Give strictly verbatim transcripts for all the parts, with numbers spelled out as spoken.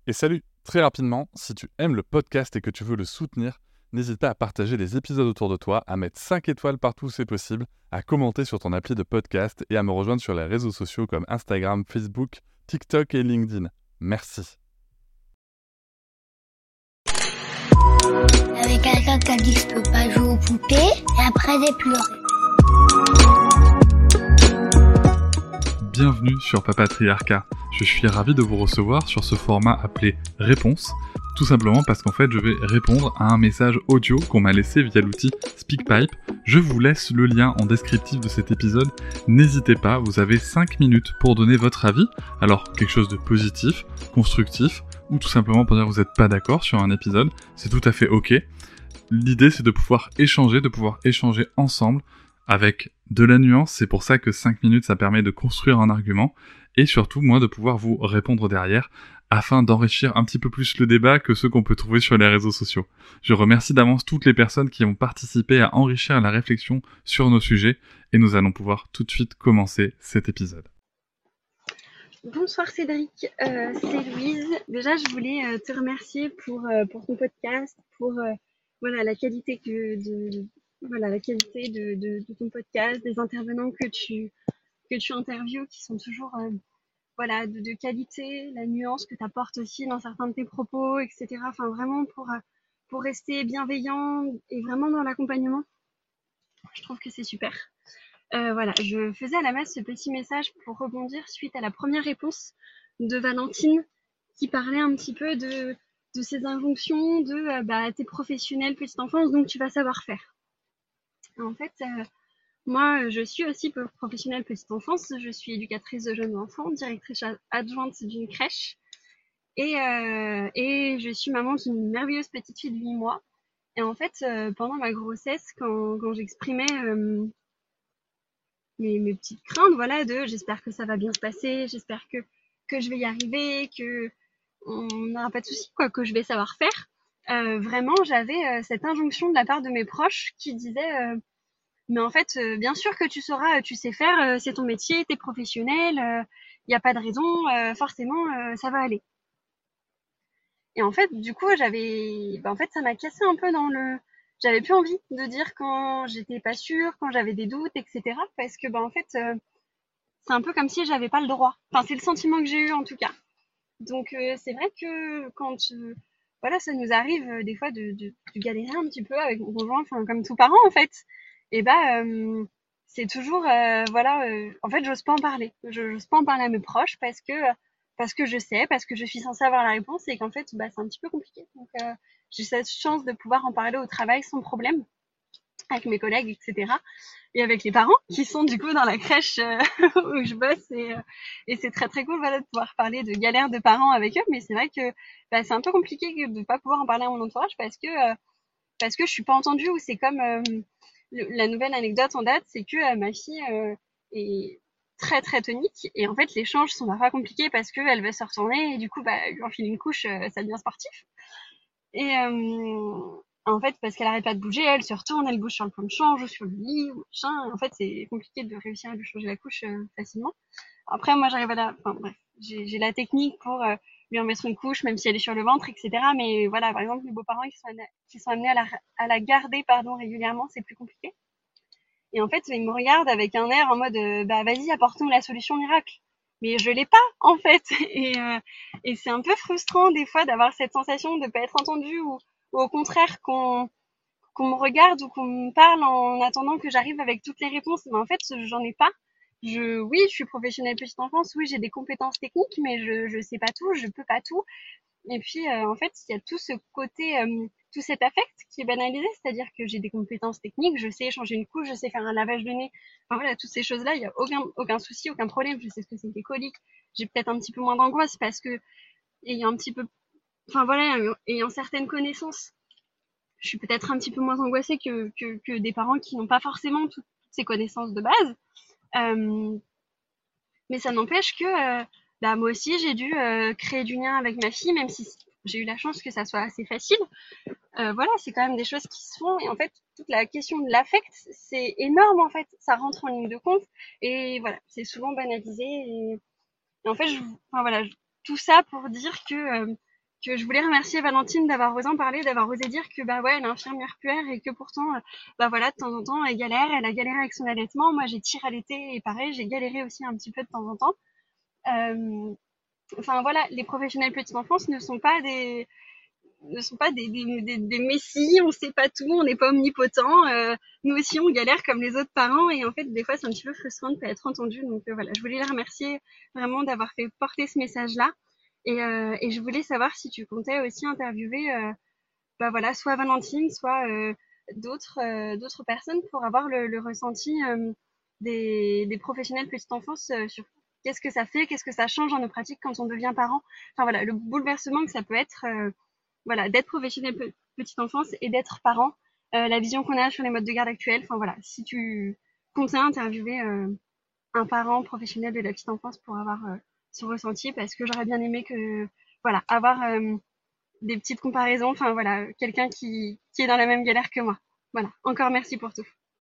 Et salut, très rapidement, si tu aimes le podcast et que tu veux le soutenir, n'hésite pas à partager les épisodes autour de toi, à mettre cinq étoiles partout où c'est possible, à commenter sur ton appli de podcast et à me rejoindre sur les réseaux sociaux comme Instagram, Facebook, TikTok et LinkedIn. Merci. Avec quelqu'un qui a dit que je peux pas jouer aux poupées, et après j'ai pleuré. Bienvenue sur Papatriarcat. Je suis ravi de vous recevoir sur ce format appelé Réponse, tout simplement parce qu'en fait je vais répondre à un message audio qu'on m'a laissé via l'outil SpeakPipe. Je vous laisse le lien en descriptif de cet épisode. N'hésitez pas, vous avez cinq minutes pour donner votre avis. Alors quelque chose de positif, constructif, ou tout simplement pour dire que vous n'êtes pas d'accord sur un épisode, c'est tout à fait ok. L'idée c'est de pouvoir échanger, de pouvoir échanger ensemble avec de la nuance, c'est pour ça que cinq minutes ça permet de construire un argument, et surtout moi de pouvoir vous répondre derrière, afin d'enrichir un petit peu plus le débat que ceux qu'on peut trouver sur les réseaux sociaux. Je remercie d'avance toutes les personnes qui ont participé à enrichir la réflexion sur nos sujets, et nous allons pouvoir tout de suite commencer cet épisode. Bonsoir Cédric, euh, c'est Louise. Déjà, je voulais euh, te remercier pour euh, pour ton podcast, pour euh, voilà la qualité que de, de voilà la qualité de, de, de ton podcast, des intervenants que tu que tu interviews qui sont toujours euh, voilà de, de qualité, la nuance que tu apportes aussi dans certains de tes propos, et cetera. Enfin vraiment pour euh, pour rester bienveillant et vraiment dans l'accompagnement. Je trouve que c'est super. Euh, voilà, je faisais à la base ce petit message pour rebondir suite à la première réponse de Valentine qui parlait un petit peu de, de ces injonctions de euh, bah, t'es professionnel petite enfance donc tu vas savoir faire. En fait, euh, moi je suis aussi professionnelle petite enfance, je suis éducatrice de jeunes enfants, directrice adjointe d'une crèche et, euh, et je suis maman d'une merveilleuse petite fille de huit mois. Et en fait, euh, pendant ma grossesse, quand, quand j'exprimais euh, Mes, mes petites craintes, voilà, de j'espère que ça va bien se passer, j'espère que, que je vais y arriver, que on n'aura pas de soucis, quoi, que je vais savoir faire. Euh, vraiment, j'avais euh, cette injonction de la part de mes proches qui disaient euh, mais en fait, euh, bien sûr que tu sauras, tu sais faire, euh, c'est ton métier, t'es professionnel, il euh, n'y a pas de raison, euh, forcément, euh, ça va aller. Et en fait, du coup, j'avais, bah, en fait, ça m'a cassé un peu dans le, j'avais plus envie de dire quand j'étais pas sûre, quand j'avais des doutes, et cetera. Parce que, bah, en fait, euh, c'est un peu comme si j'avais pas le droit. Enfin, c'est le sentiment que j'ai eu en tout cas. Donc euh, c'est vrai que quand euh, voilà, ça nous arrive euh, des fois de, de, de galérer un petit peu avec mon conjoint, enfin comme tout parent en fait. Et bah euh, c'est toujours euh, voilà, euh, en fait j'ose pas en parler. Je j'ose pas en parler à mes proches parce que parce que je sais, parce que je suis censée avoir la réponse et qu'en fait bah c'est un petit peu compliqué. Donc euh, j'ai cette chance de pouvoir en parler au travail sans problème avec mes collègues, et cetera. Et avec les parents qui sont du coup dans la crèche euh, où je bosse et, euh, et c'est très très cool voilà, de pouvoir parler de galères de parents avec eux. Mais c'est vrai que bah, c'est un peu compliqué de ne pas pouvoir en parler à mon entourage parce que euh, parce que je suis pas entendue ou c'est comme euh, le, la nouvelle anecdote en date, c'est que euh, ma fille euh, est très très tonique et en fait l'échange sont parfois compliqués parce qu'elle veut se retourner et du coup bah lui enfiler une couche euh, ça devient sportif. Et euh, en fait, parce qu'elle arrête pas de bouger, elle se retourne, elle bouge sur le plan de change ou sur le lit, ou machin. En fait, c'est compliqué de réussir à lui changer la couche euh, facilement. Après, moi, j'arrive à la, enfin bref, j'ai, j'ai la technique pour euh, lui en mettre une couche, même si elle est sur le ventre, et cetera. Mais voilà, par exemple, mes beaux-parents qui sont, qui sont amenés à la, à la garder, pardon, régulièrement, c'est plus compliqué. Et en fait, ils me regardent avec un air en mode, euh, bah vas-y, apporte-nous la solution miracle. Mais je l'ai pas, en fait. Et, euh, et c'est un peu frustrant des fois d'avoir cette sensation de pas être entendu ou, ou au contraire qu'on qu'on me regarde ou qu'on me parle en attendant que j'arrive avec toutes les réponses. Mais en fait, j'en ai pas. Je, oui, je suis professionnelle petite enfance, oui, j'ai des compétences techniques, mais je, je sais pas tout, je peux pas tout. Et puis, euh, en fait, il y a tout ce côté, euh, tout cet affect qui est banalisé, c'est-à-dire que j'ai des compétences techniques, je sais changer une couche, je sais faire un lavage de nez. Enfin voilà, toutes ces choses-là, il y a aucun, aucun souci, aucun problème. Je sais ce que c'est que les coliques. J'ai peut-être un petit peu moins d'angoisse parce que, ayant un petit peu, enfin voilà, ayant certaines connaissances, je suis peut-être un petit peu moins angoissée que, que, que des parents qui n'ont pas forcément toutes ces connaissances de base. Euh, mais ça n'empêche que euh, bah, moi aussi, j'ai dû euh, créer du lien avec ma fille, même si j'ai eu la chance que ça soit assez facile. Euh, voilà, c'est quand même des choses qui se font. Et en fait, toute la question de l'affect, c'est énorme, en fait. Ça rentre en ligne de compte. Et voilà, c'est souvent banalisé. Et, et en fait, je, enfin, voilà, je, tout ça pour dire que euh, que je voulais remercier Valentine d'avoir osé en parler, d'avoir osé dire que bah ouais, elle est infirmière puère et que pourtant, euh, bah voilà, de temps en temps, elle galère, elle a galéré avec son allaitement. Moi, j'ai tiré à l'été et pareil, j'ai galéré aussi un petit peu de temps en temps. Euh, Enfin voilà, les professionnels petite enfance ne sont pas des ne sont pas des, des, des, des messies, on sait pas tout, on n'est pas omnipotent. Euh, nous aussi, on galère comme les autres parents et en fait, des fois, c'est un petit peu frustrant de pas être entendu. Donc euh, voilà, je voulais les remercier vraiment d'avoir fait porter ce message-là. Et, euh, et je voulais savoir si tu comptais aussi interviewer, euh, bah voilà, soit Valentine, soit euh, d'autres euh, d'autres personnes pour avoir le, le ressenti euh, des, des professionnels petite enfance euh, sur qu'est-ce que ça fait, qu'est-ce que ça change dans nos pratiques quand on devient parent. Enfin voilà, le bouleversement que ça peut être, euh, voilà, d'être professionnel pe- petite enfance et d'être parent, euh, la vision qu'on a sur les modes de garde actuels. Enfin voilà, si tu comptais interviewer euh, un parent professionnel de la petite enfance pour avoir euh, son ressenti, parce que j'aurais bien aimé que, voilà, avoir euh, des petites comparaisons, enfin voilà, quelqu'un qui, qui est dans la même galère que moi. Voilà, encore merci pour tout.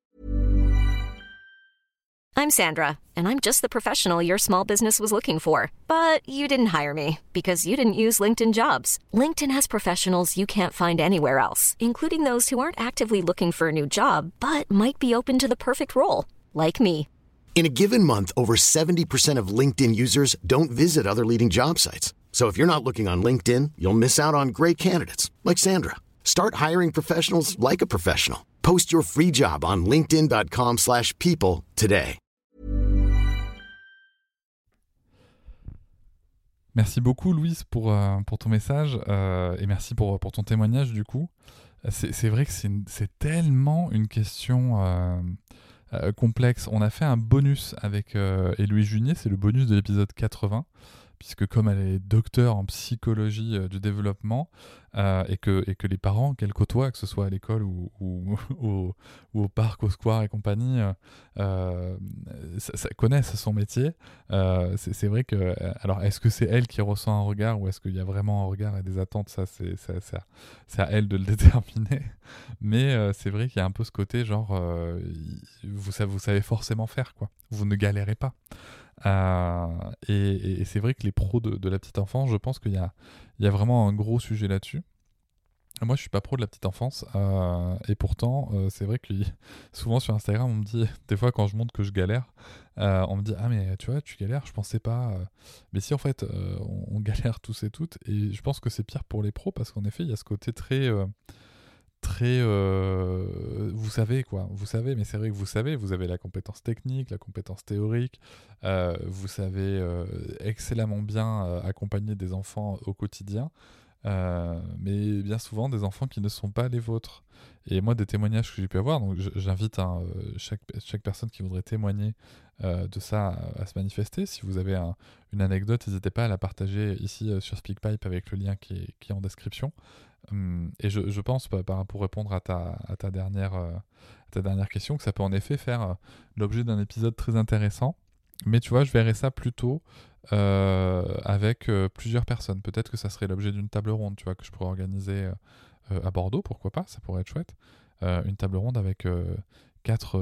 I'm Sandra, and I'm just the professional your small business was looking for. But you didn't hire me because you didn't use LinkedIn Jobs. LinkedIn has professionals you can't find anywhere else, including those who aren't actively looking for a new job, but might be open to the perfect role, like me. In a given month, over seventy percent of LinkedIn users don't visit other leading job sites. So if you're not looking on LinkedIn, you'll miss out on great candidates like Sandra. Start hiring professionals like a professional. Post your free job on linkedin.com slash people today. Merci beaucoup Louise pour, euh, pour ton message euh, et merci pour, pour ton témoignage du coup. C'est, c'est vrai que c'est, une, c'est tellement une question euh, euh, complexe. On a fait un bonus avec euh, Héloïse Junier, c'est le bonus de l'épisode quatre-vingts, puisque comme elle est docteure en psychologie euh, du développement euh, et, que, et que les parents qu'elle côtoie, que ce soit à l'école ou, ou, ou, ou au parc, au square et compagnie, euh, euh, ça, ça connaissent son métier. Euh, c'est, c'est vrai que, alors est-ce que c'est elle qui ressent un regard ou est-ce qu'il y a vraiment un regard et des attentes, ça c'est, c'est, c'est, à, c'est à elle de le déterminer. Mais euh, c'est vrai qu'il y a un peu ce côté genre, euh, vous, vous savez forcément faire quoi, vous ne galérez pas. Euh, et, et c'est vrai que les pros de, de la petite enfance, je pense qu'il y a, il y a vraiment un gros sujet là-dessus. Moi, je suis pas pro de la petite enfance, euh, et pourtant, euh, c'est vrai que souvent sur Instagram, on me dit, des fois quand je montre que je galère, euh, on me dit ah mais tu vois, tu galères, je pensais pas. euh. Mais si en fait, euh, on, on galère tous et toutes, et je pense que c'est pire pour les pros parce qu'en effet, il y a ce côté très euh, très euh, vous savez quoi, vous savez, mais c'est vrai que vous savez, vous avez la compétence technique, la compétence théorique, euh, vous savez euh, excellemment bien euh, accompagner des enfants au quotidien, euh, mais bien souvent des enfants qui ne sont pas les vôtres. Et moi, des témoignages que j'ai pu avoir, donc j'invite hein, chaque, chaque personne qui voudrait témoigner euh, de ça à, à se manifester. Si vous avez un, une anecdote, n'hésitez pas à la partager ici euh, sur SpeakPipe avec le lien qui est, qui est en description. Hum, et je, je pense, bah, bah, pour répondre à ta, à, ta dernière, euh, à ta dernière question, que ça peut en effet faire euh, l'objet d'un épisode très intéressant. Mais tu vois, je verrais ça plutôt euh, avec euh, plusieurs personnes. Peut-être que ça serait l'objet d'une table ronde, tu vois, que je pourrais organiser euh, à Bordeaux, pourquoi pas, ça pourrait être chouette. Euh, une table ronde avec euh, quatre,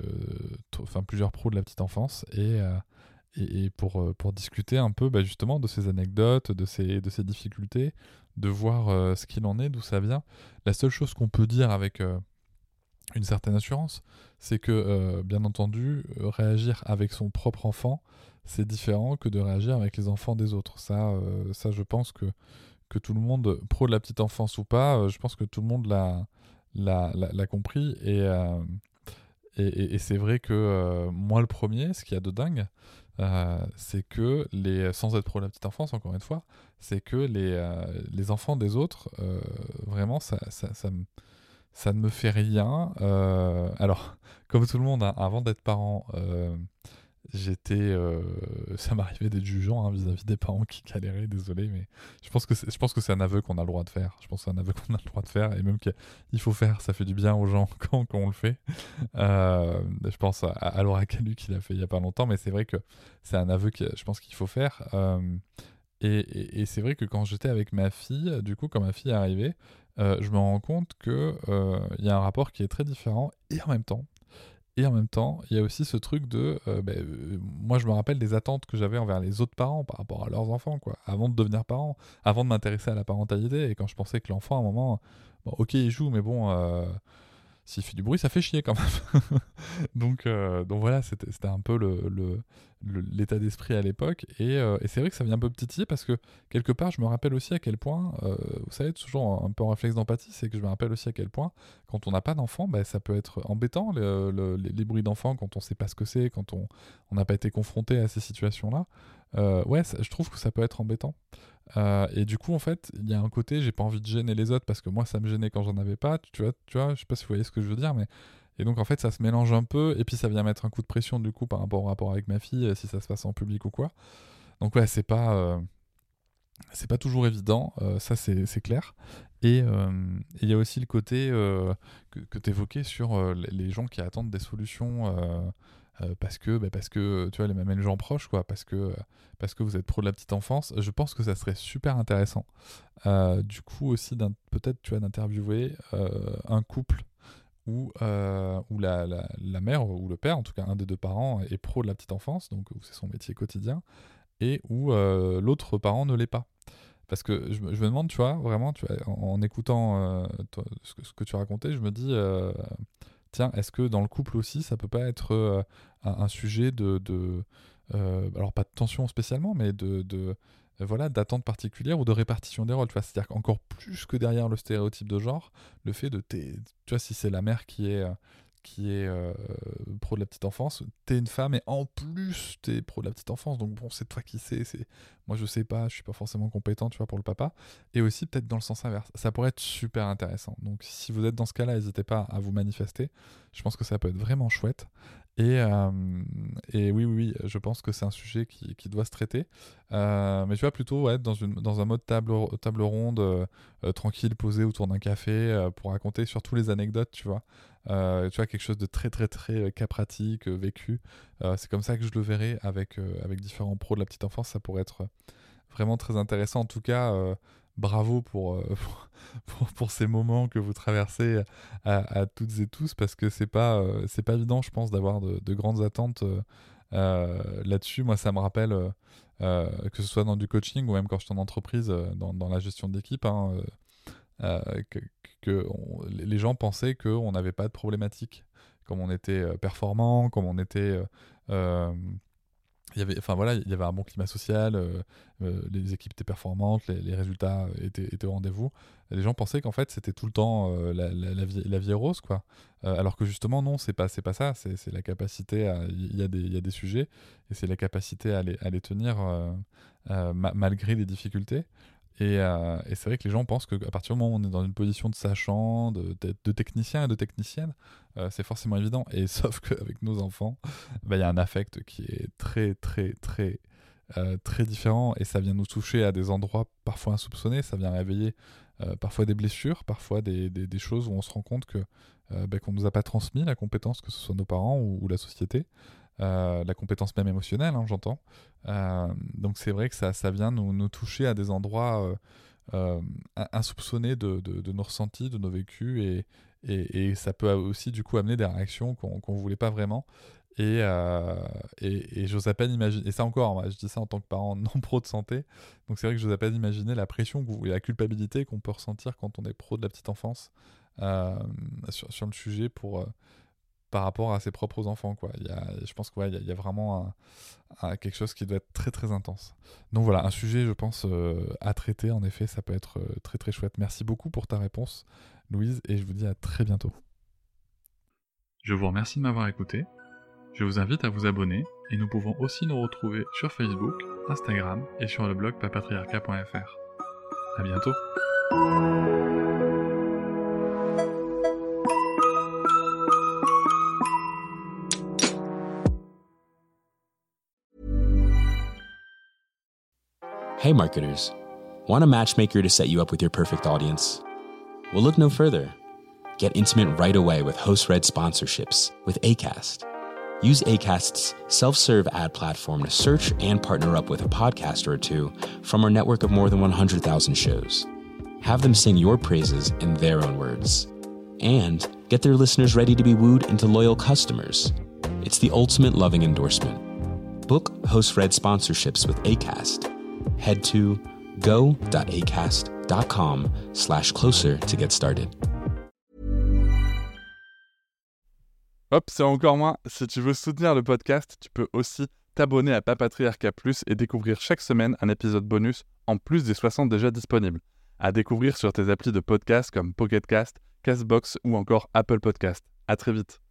enfin plusieurs pros de la petite enfance et, euh, et, et pour, pour discuter un peu bah, justement de ces anecdotes, de ces, de ces difficultés, de voir euh, ce qu'il en est, d'où ça vient. La seule chose qu'on peut dire avec euh, une certaine assurance, c'est que, euh, bien entendu, euh, réagir avec son propre enfant, c'est différent que de réagir avec les enfants des autres. Ça, euh, ça je pense que, que tout le monde, pro de la petite enfance ou pas, euh, je pense que tout le monde l'a, l'a, l'a, l'a compris. Et, euh, et, et, et c'est vrai que euh, moi, le premier, ce qu'il y a de dingue, euh, c'est que, les, sans être pro de la petite enfance, encore une fois, c'est que les, euh, les enfants des autres, euh, vraiment, ça, ça, ça me... Ça ne me fait rien. Euh, alors, comme tout le monde, hein, avant d'être parent, euh, j'étais, euh, ça m'arrivait d'être jugeant hein, vis-à-vis des parents qui galéraient. Désolé, mais je pense que c'est, je pense que c'est un aveu qu'on a le droit de faire. Je pense que c'est un aveu qu'on a le droit de faire et même qu'il faut faire. Ça fait du bien aux gens quand, quand on le fait. Euh, je pense à, à Laura Calu qui l'a fait il y a pas longtemps, mais c'est vrai que c'est un aveu que je pense qu'il faut faire. Euh, et, et, et c'est vrai que quand j'étais avec ma fille, du coup, quand ma fille est arrivée, Euh, je me rends compte qu'il euh, y a un rapport qui est très différent et en même temps, Et en même temps, il y a aussi ce truc de... Euh, bah, euh, moi, je me rappelle des attentes que j'avais envers les autres parents par rapport à leurs enfants, quoi, avant de devenir parent, avant de m'intéresser à la parentalité. Et quand je pensais que l'enfant, à un moment, bon, ok, il joue, mais bon, euh, s'il fait du bruit, ça fait chier quand même. donc, euh, donc voilà, c'était, c'était un peu le, le, le, l'état d'esprit à l'époque. Et, euh, et c'est vrai que ça vient un peu titiller parce que, quelque part, je me rappelle aussi à quel point, euh, vous savez, toujours un peu en réflexe d'empathie, c'est que je me rappelle aussi à quel point, quand on n'a pas d'enfant, bah, ça peut être embêtant, le, le, les, les bruits d'enfants, quand on ne sait pas ce que c'est, quand on n'a pas été confronté à ces situations-là. Euh, ouais, ça, je trouve que ça peut être embêtant. Euh, et du coup, en fait, il y a un côté, j'ai pas envie de gêner les autres parce que moi, ça me gênait quand j'en avais pas. Tu vois, tu vois, je sais pas si vous voyez ce que je veux dire, mais et donc en fait, ça se mélange un peu. Et puis ça vient mettre un coup de pression du coup par rapport au rapport avec ma fille, si ça se passe en public ou quoi. Donc ouais, c'est pas, euh, c'est pas toujours évident. Euh, ça, c'est, c'est clair. Et il euh, y a aussi le côté euh, que, que tu évoquais sur euh, les gens qui attendent des solutions. Euh, Euh, parce que bah parce que tu vois les même les gens proches quoi, parce que euh, parce que vous êtes pro de la petite enfance. Je pense que ça serait super intéressant euh, du coup aussi d'un, peut-être tu vois d'interviewer euh, un couple où euh, où la, la la mère ou le père, en tout cas un des deux parents, est pro de la petite enfance, donc où c'est son métier quotidien, et où euh, l'autre parent ne l'est pas. Parce que je, je me demande, tu vois, vraiment, tu vois, en, en écoutant euh, toi, ce, que, ce que tu racontais, je me dis euh, tiens, est-ce que dans le couple aussi, ça peut pas être euh, un, un sujet de, de euh, alors pas de tension spécialement, mais de, de euh, voilà, d'attente particulière ou de répartition des rôles, tu vois, c'est-à-dire qu'encore plus que derrière le stéréotype de genre, le fait de, t'es, tu vois, si c'est la mère qui est qui est euh, pro de la petite enfance, t'es une femme et en plus t'es pro de la petite enfance, donc bon, c'est toi qui sais, c'est... moi je sais pas, je suis pas forcément compétent, tu vois, pour le papa. Et aussi peut-être dans le sens inverse, ça pourrait être super intéressant. Donc si vous êtes dans ce cas-là, n'hésitez pas à vous manifester, je pense que ça peut être vraiment chouette. Et, euh, et oui, oui, oui, je pense que c'est un sujet qui, qui doit se traiter. Euh, mais tu vois, plutôt ouais, dans, une, dans un mode table, table ronde, euh, euh, tranquille, posé autour d'un café, euh, pour raconter surtout les anecdotes, tu vois. Euh, tu vois, quelque chose de très, très, très euh, cas pratique, euh, vécu. Euh, c'est comme ça que je le verrai avec, euh, avec différents pros de la petite enfance. Ça pourrait être vraiment très intéressant. En tout cas, euh, bravo pour, euh, pour, pour ces moments que vous traversez à, à toutes et tous, parce que c'est pas, euh, c'est pas évident, je pense, d'avoir de, de grandes attentes euh, euh, là-dessus. Moi, ça me rappelle, euh, euh, que ce soit dans du coaching ou même quand j'étais en entreprise, euh, dans, dans la gestion d'équipe, hein, euh, euh, que, que on, les gens pensaient qu'on n'avait pas de problématique, comme on était euh, performant, comme on était... Euh, euh, il y avait, enfin voilà, il y avait un bon climat social, euh, euh, les équipes étaient performantes, les, les résultats étaient, étaient au rendez-vous. Les gens pensaient qu'en fait c'était tout le temps euh, la, la, la, vie, la vie est rose, quoi. Euh, alors que justement non, c'est pas, c'est pas ça. C'est, c'est la capacité à, il y a des, il y a des sujets et c'est la capacité à les, à les tenir euh, euh, ma, malgré les difficultés. Et, euh, et c'est vrai que les gens pensent qu'à partir du moment où on est dans une position de sachant, de, de, de technicien et de technicienne, euh, c'est forcément évident. Et sauf qu'avec nos enfants, bah, y a un affect qui est très, très, très, euh, très différent. Et ça vient nous toucher à des endroits parfois insoupçonnés. Ça vient réveiller euh, parfois des blessures, parfois des, des, des choses où on se rend compte que, euh, bah, qu'on ne nous a pas transmis la compétence, que ce soit nos parents ou, ou la société. Euh, la compétence même émotionnelle, hein, j'entends. Euh, donc c'est vrai que ça, ça vient nous, nous toucher à des endroits euh, euh, insoupçonnés de, de, de nos ressentis, de nos vécus, et, et, et ça peut aussi du coup amener des réactions qu'on ne voulait pas vraiment. Et, euh, et, et j'ose à peine imaginer, et ça encore, moi, je dis ça en tant que parent non pro de santé, donc c'est vrai que j'ose à peine imaginer la pression et la culpabilité qu'on peut ressentir quand on est pro de la petite enfance euh, sur, sur le sujet pour... Euh, par rapport à ses propres enfants, quoi. Il y a, je pense qu'il ouais, y, y a vraiment un, un, quelque chose qui doit être très très intense. Donc voilà, un sujet, je pense, euh, à traiter. En effet, ça peut être euh, très très chouette. Merci beaucoup pour ta réponse, Louise, et je vous dis à très bientôt. Je vous remercie de m'avoir écouté. Je vous invite à vous abonner, et nous pouvons aussi nous retrouver sur Facebook, Instagram et sur le blog papatriarcat point f r. À bientôt. Hey marketers, want a matchmaker to set you up with your perfect audience? Well, look no further. Get intimate right away with host-read sponsorships with Acast. Use Acast's self-serve ad platform to search and partner up with a podcaster or two from our network of more than one hundred thousand shows. Have them sing your praises in their own words. And get their listeners ready to be wooed into loyal customers. It's the ultimate loving endorsement. Book Host Red sponsorships with Acast. Head to go.acast.com slash closer to get started. Hop, c'est encore moins. Si tu veux soutenir le podcast, tu peux aussi t'abonner à Papatriarcat Plus et découvrir chaque semaine un épisode bonus en plus des soixante déjà disponibles. À découvrir sur tes applis de podcast comme Pocket Cast, Castbox ou encore Apple Podcast. À très vite.